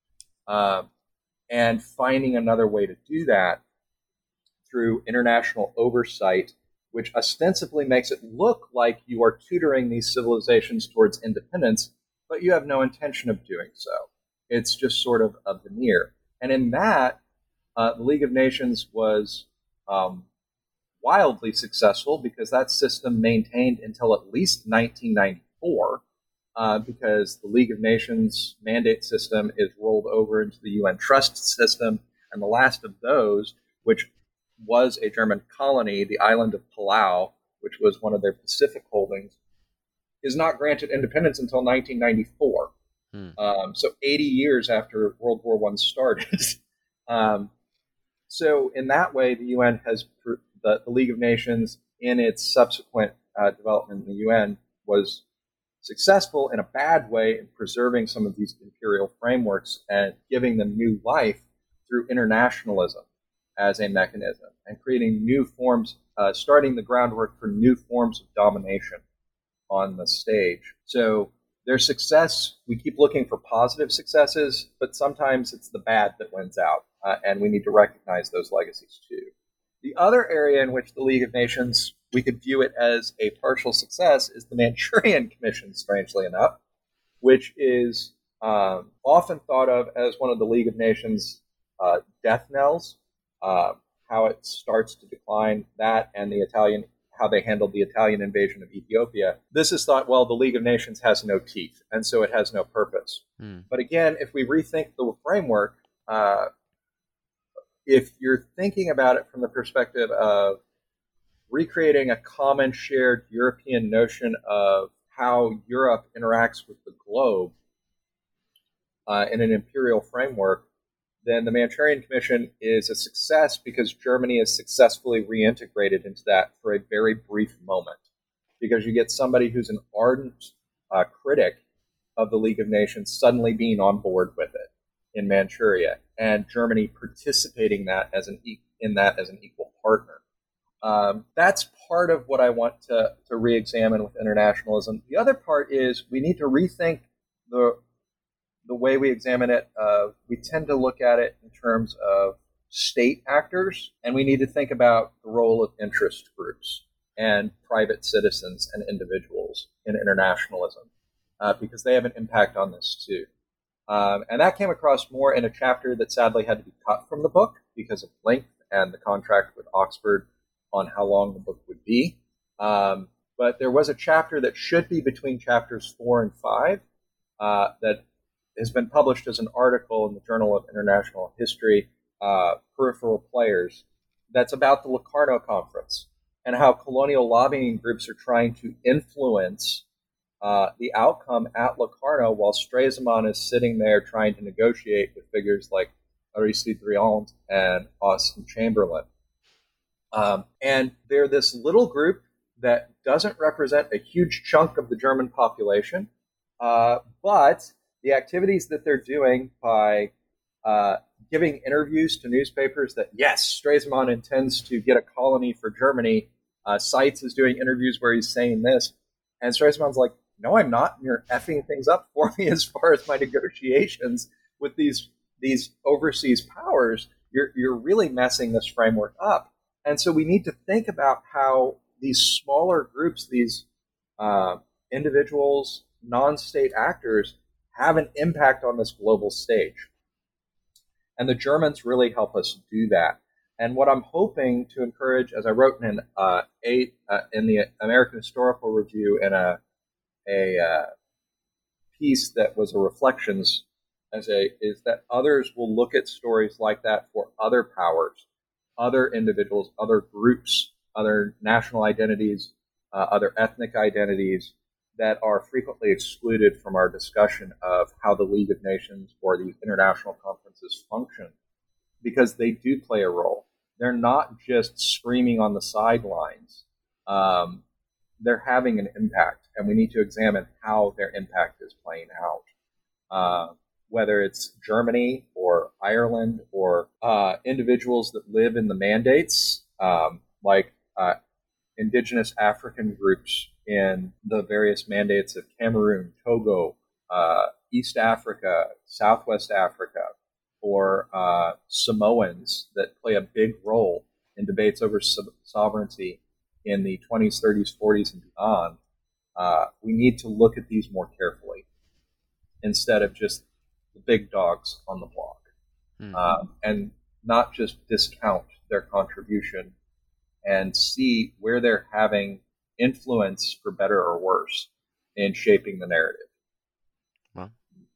Uh, and finding another way to do that through international oversight, which ostensibly makes it look like you are tutoring these civilizations towards independence, but you have no intention of doing so. It's just sort of a veneer. And in that, uh, the League of Nations was um, wildly successful because that system maintained until at least nineteen ninety-four, uh, because the League of Nations mandate system is rolled over into the U N trust system. And the last of those, which was a German colony, the island of Palau, which was one of their Pacific holdings, is not granted independence until nineteen ninety-four. Hmm. Um, so eighty years after World War One started. um, so in that way, the U N has, the, the League of Nations in its subsequent uh, development in the U N was successful in a bad way in preserving some of these imperial frameworks and giving them new life through internationalism as a mechanism and creating new forms, uh, starting the groundwork for new forms of domination on the stage. So their success, we keep looking for positive successes, but sometimes it's the bad that wins out, uh, and we need to recognize those legacies too. The other area in which the League of Nations, we could view it as a partial success, is the Manchurian Commission, strangely enough, which is um, often thought of as one of the League of Nations' uh, death knells, uh, how it starts to decline, that and the Italian how they handled the Italian invasion of Ethiopia. This is thought, well, the League of Nations has no teeth, and so it has no purpose. Hmm. But again, if we rethink the framework, uh, if you're thinking about it from the perspective of recreating a common shared European notion of how Europe interacts with the globe, uh, in an imperial framework, then the Manchurian Commission is a success because Germany is successfully reintegrated into that for a very brief moment. Because you get somebody who's an ardent uh, critic of the League of Nations suddenly being on board with it in Manchuria, and Germany participating that as an e- in that as an equal partner. Um, that's part of what I want to, to re-examine with internationalism. The other part is we need to rethink the the way we examine it. Uh, we tend to look at it in terms of state actors, and we need to think about the role of interest groups and private citizens and individuals in internationalism, uh, because they have an impact on this too. Um, and that came across more in a chapter that sadly had to be cut from the book because of length and the contract with Oxford on how long the book would be. Um, but there was a chapter that should be between chapters four and five uh, that has been published as an article in the Journal of International History, uh, Peripheral Players, that's about the Locarno Conference and how colonial lobbying groups are trying to influence uh, the outcome at Locarno while Stresemann is sitting there trying to negotiate with figures like Aristide Briand and Austen Chamberlain. Um, and they're this little group that doesn't represent a huge chunk of the German population, uh, but the activities that they're doing by uh, giving interviews to newspapers that, yes, Stresemann intends to get a colony for Germany. Uh, Seitz is doing interviews where he's saying this. And Stresemann's like, no, I'm not. And you're effing things up for me as far as my negotiations with these these overseas powers. You're, you're really messing this framework up. And so we need to think about how these smaller groups, these uh, individuals, non-state actors, have an impact on this global stage. And the Germans really help us do that. And what I'm hoping to encourage, as I wrote in uh, eight uh, in the American Historical Review in a a uh, piece that was a reflections, as a is that others will look at stories like that for other powers, other individuals, other groups, other national identities, uh, other ethnic identities that are frequently excluded from our discussion of how the League of Nations or these international conferences function, because they do play a role. They're not just screaming on the sidelines. Um, they're having an impact, and we need to examine how their impact is playing out. Uh, whether it's Germany or Ireland or uh, individuals that live in the mandates, um, like uh, indigenous African groups in the various mandates of Cameroon, Togo, uh, East Africa, Southwest Africa, or uh, Samoans that play a big role in debates over so- sovereignty in the twenties, thirties, forties, and beyond. Uh, we need to look at these more carefully instead of just the big dogs on the block, mm-hmm. um, and not just discount their contribution and see where they're having influence for better or worse in shaping the narrative. Well,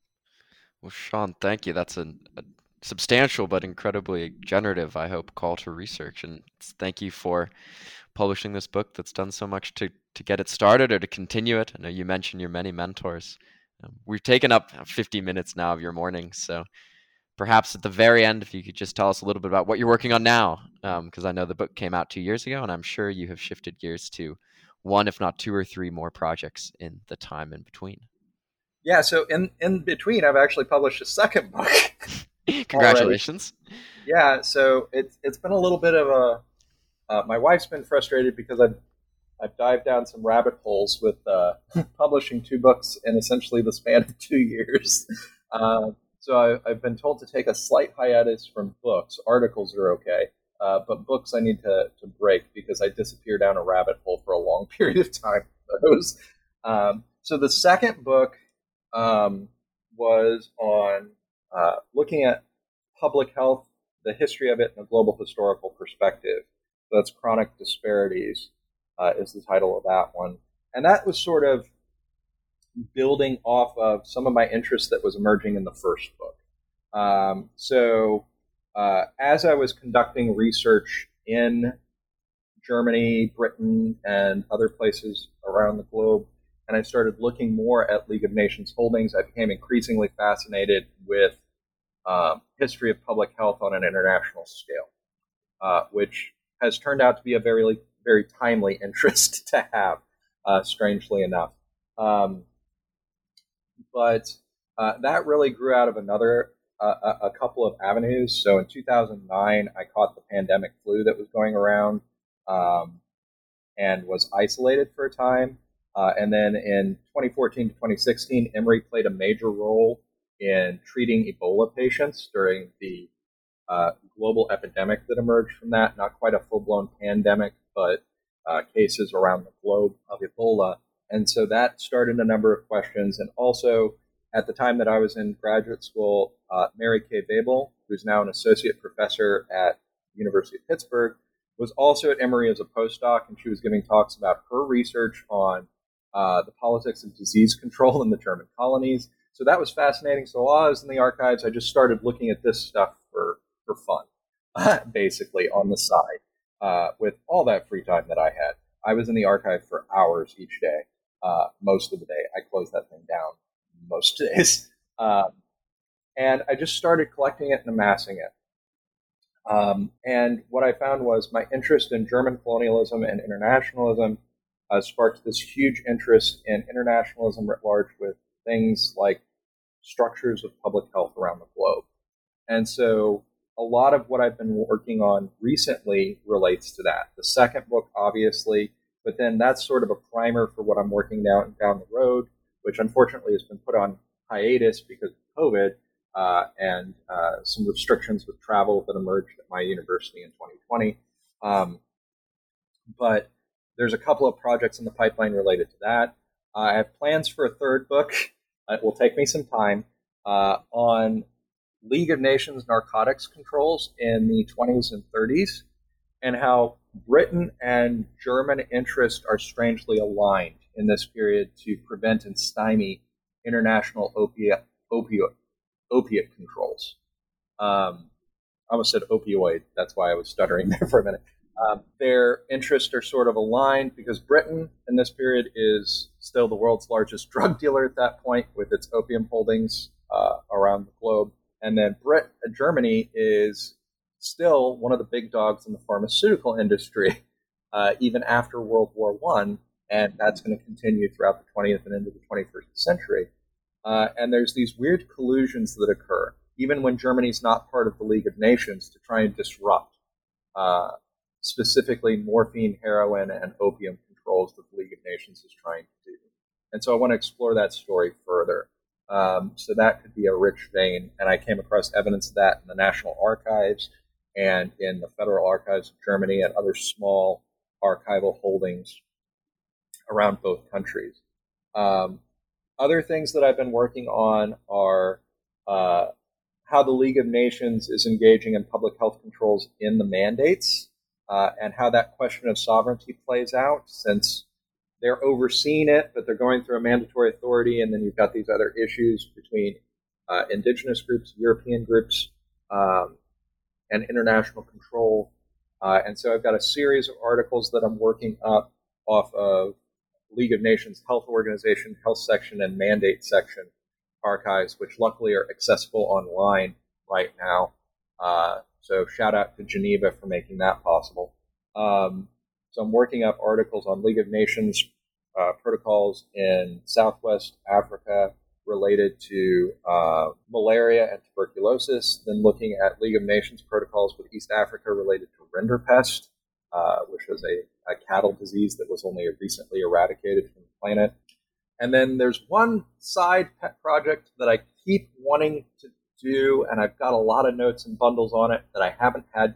well Sean, thank you. That's a, a substantial but incredibly generative, I hope, call to research. And thank you for publishing this book that's done so much to, to get it started or to continue it. I know you mentioned your many mentors. Um, we've taken up fifty minutes now of your morning, so perhaps at the very end, if you could just tell us a little bit about what you're working on now, because um, I know the book came out two years ago, and I'm sure you have shifted gears to one, if not two or three more projects in the time in between. Yeah, so in, in between, I've actually published a second book. Congratulations. Already. Yeah, so it's it's been a little bit of a... Uh, my wife's been frustrated because I've, I've dived down some rabbit holes with uh, publishing two books in essentially the span of two years. Uh, so I, I've been told to take a slight hiatus from books. Articles are okay, uh, but books I need to, to break because I disappear down a rabbit hole for a long period of time. Those. Um, so the second book um, was on uh, looking at public health, the history of it in a global historical perspective. That's Chronic Disparities uh, is the title of that one. And that was sort of building off of some of my interest that was emerging in the first book. Um, so uh, as I was conducting research in Germany, Britain, and other places around the globe, and I started looking more at League of Nations holdings, I became increasingly fascinated with um, history of public health on an international scale, uh, which has turned out to be a very, very timely interest to have, uh, strangely enough. Um, but uh, that really grew out of another, uh, a, a couple of avenues. So in two thousand nine, I caught the pandemic flu that was going around um, and was isolated for a time. Uh, and then in twenty fourteen to twenty sixteen, Emory played a major role in treating Ebola patients during the uh, global epidemic that emerged from that. Not quite a full-blown pandemic, but uh, cases around the globe of Ebola. And so that started a number of questions. And also, at the time that I was in graduate school, uh, Mary Kay Babel, who's now an associate professor at the University of Pittsburgh, was also at Emory as a postdoc, and she was giving talks about her research on uh, the politics of disease control in the German colonies. So that was fascinating. So while I was in the archives, I just started looking at this stuff for, for fun, basically, on the side, uh, with all that free time that I had. I was in the archive for hours each day, uh, most of the day. I closed that thing down most days. Um, and I just started collecting it and amassing it. Um, and what I found was my interest in German colonialism and internationalism uh, sparked this huge interest in internationalism writ large, with things like structures of public health around the globe. And so a lot of what I've been working on recently relates to that. The second book, obviously, but then that's sort of a primer for what I'm working down, down the road, which unfortunately has been put on hiatus because of COVID uh, and uh, some restrictions with travel that emerged at my university in twenty twenty. Um, but there's a couple of projects in the pipeline related to that. Uh, I have plans for a third book. It will take me some time, uh, on League of Nations narcotics controls in the twenties and thirties, and how Britain and German interests are strangely aligned in this period to prevent and stymie international opiate, opioid, opiate controls. Um, I almost said opioid. That's why I was stuttering there for a minute. Um, their interests are sort of aligned because Britain in this period is still the world's largest drug dealer at that point, with its opium holdings uh, around the globe. And then Brit- Germany is still one of the big dogs in the pharmaceutical industry, uh, even after World War One, and that's going to continue throughout the twentieth and into the twenty-first century. Uh, and there's these weird collusions that occur, even when Germany's not part of the League of Nations, to try and disrupt uh, specifically morphine, heroin, and opium controls that the League of Nations is trying to do. And so I want to explore that story further. Um, so that could be a rich vein, and I came across evidence of that in the National Archives and in the Federal Archives of Germany and other small archival holdings around both countries. Um, other things that I've been working on are uh, how the League of Nations is engaging in public health controls in the mandates, uh, and how that question of sovereignty plays out, since they're overseeing it, but they're going through a mandatory authority, and then you've got these other issues between uh, indigenous groups, European groups, um, and international control. Uh, and so I've got a series of articles that I'm working up off of League of Nations Health Organization, Health Section, and Mandate Section archives, which luckily are accessible online right now. Uh, so shout out to Geneva for making that possible. Um, So I'm working up articles on League of Nations uh, protocols in Southwest Africa related to uh, malaria and tuberculosis, then looking at League of Nations protocols with East Africa related to rinderpest, uh, which was a, a cattle disease that was only recently eradicated from the planet. And then there's one side pet project that I keep wanting to do, and I've got a lot of notes and bundles on it that I haven't had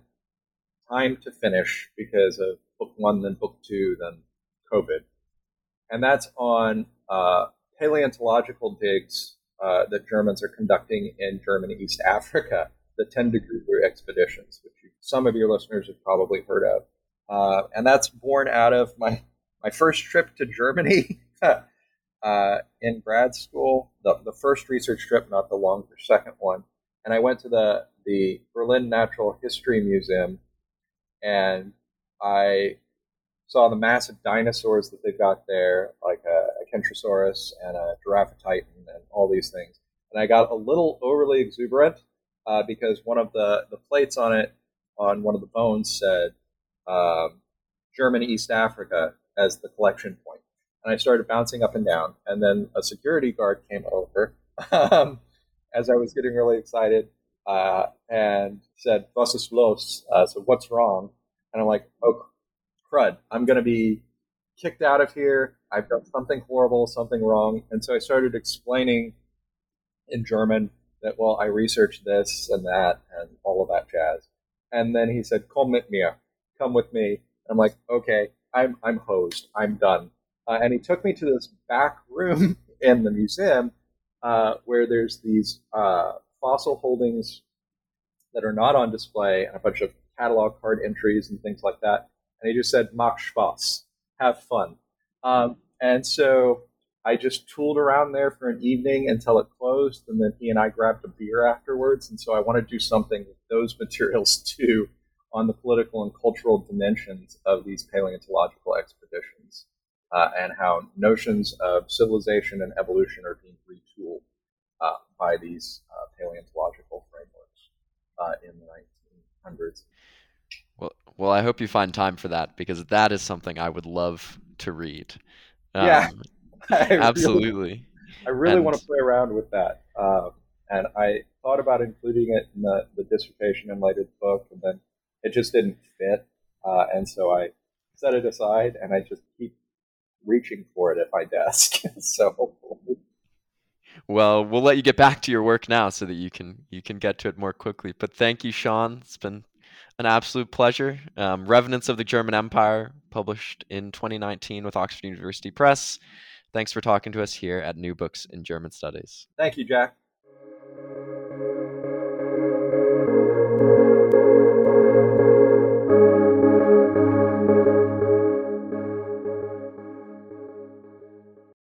time to finish because of book one, then book two, then COVID. And that's on uh, paleontological digs uh, that Germans are conducting in German East Africa, the ten degree expeditions, which you, some of your listeners have probably heard of. Uh, and that's born out of my, my first trip to Germany uh, in grad school, the, the first research trip, not the longer second one. And I went to the, the Berlin Natural History Museum, and I saw the massive dinosaurs that they've got there, like a, a Kentrosaurus and a Giraffatitan and all these things. And I got a little overly exuberant uh, because one of the, the plates on it, on one of the bones, said um, German East Africa as the collection point. And I started bouncing up and down. And then a security guard came over um, as I was getting really excited uh, and said, "Was ist los?" Uh, so what's wrong? And I'm like, oh, crud. I'm going to be kicked out of here. I've done something horrible, something wrong. And so I started explaining in German that, well, I researched this and that and all of that jazz. And then he said, "Komm mit mir. Come with me." And I'm like, okay, I'm I'm hosed. I'm done. Uh, and he took me to this back room in the museum uh, where there's these uh, fossil holdings that are not on display and a bunch of catalog card entries and things like that. And he just said, "Mach Spaß, have fun." Um, and so I just tooled around there for an evening until it closed, and then he and I grabbed a beer afterwards. And so I want to do something with those materials too on the political and cultural dimensions of these paleontological expeditions. Uh, and how notions of civilization and evolution are being retooled uh, by these uh, paleontological frameworks uh, in the nineteen hundreds. Well, well, I hope you find time for that, because that is something I would love to read. Um, yeah, I absolutely. Really, I really and, want to play around with that. Um, and I thought about including it in the, the dissertation and later the book, and then it just didn't fit. Uh, and so I set it aside, and I just keep reaching for it at my desk. So, well, we'll let you get back to your work now so that you can you can get to it more quickly. But thank you, Sean. It's been an absolute pleasure. Um, Revenants of the German Empire, published in twenty nineteen with Oxford University Press. Thanks for talking to us here at New Books in German Studies. Thank you, Jack.